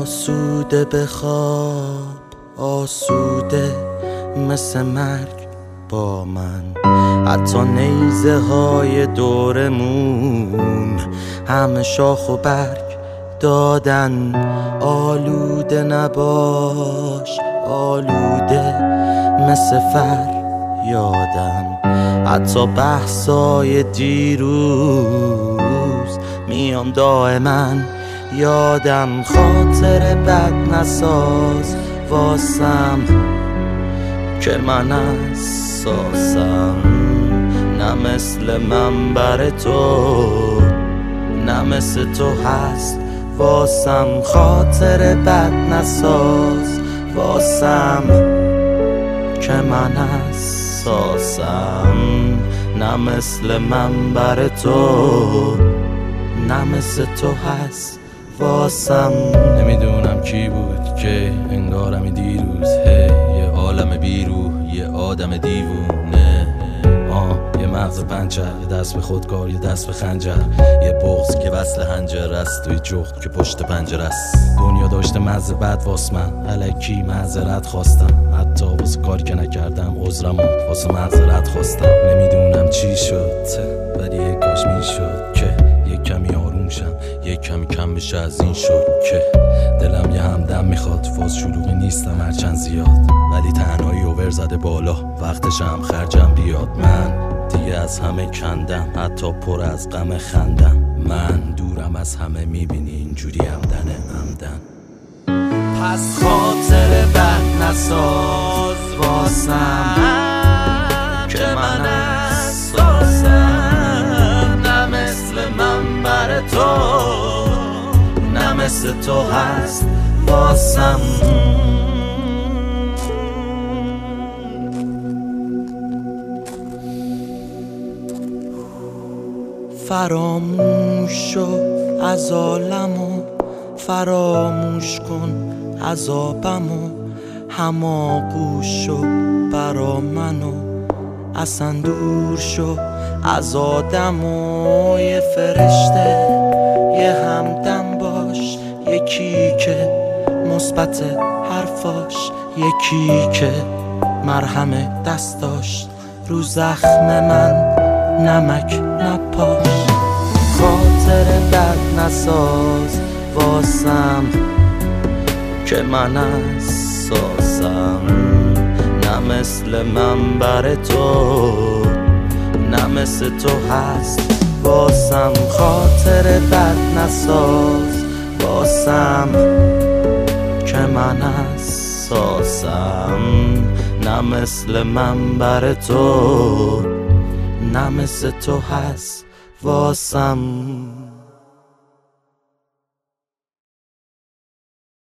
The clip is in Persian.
آسوده بخواب، آسوده مثل مرگ با من. حتی نیزه های دورمون همه شاخ و برگ دادن. آلوده نباش، آلوده مثل فریادن. حتی بحثای دیروز میام دائما یادم. خاطر بد نساز واسم که من اساسم نه مثل منبر تو، نه مثل تو هست واسم. خاطر بد نساز واسم که من اساسم نه مثل منبر تو، نه مثل تو هست واسم. نمیدونم کی بود که انگارم دیروز یه عالم بیروح، یه آدم دیوونه. یه مغز پنچر، یه دست به خودکار، یه دست به خنجر، یه بغض که وصل هنجر است و یه جغد که پشت پنجره است. دنیا داشته مزه بد واس من، الکی معذرت خواستم. حتی واسه کاری که نکردم عذرمو واسه معذرت خواستم. نمیدونم چی شد ولی یه کاش میشد که یه کمی آروم شم، یه کمی کم بشه از این شد که دلم یه همدم میخواد. فاز شلوغی نیستم هرچند زیاد، ولی تنهایی اوور زده بالا، وقتشم خرجم بیاد. من دیگه از همه کندم، حتی پر از غم خندم. من دورم از همه میبینی اینجوری همدن. پس خاطر بد نساز واسم که من اساسم نه مثل منبر تو، نه مثل تو هست واسم. فراموش شو از عالمو، فراموش کن عذابمو. هماغوش شو برا منو، اصلا دور شو از آدمو. یه فرشته یه همدم باش، یکی که مثبت حرفاش، یکی که مرهم دست داشت رو زخم من نمک نپاش. خاطر بد نساز واسم که من اساسم نه مثل منبر تو، نه مثل تو هست واسم. خاطر بد نساز واسم که من اساسم نه مثل منبر تو، نه مثل تو هست واسم.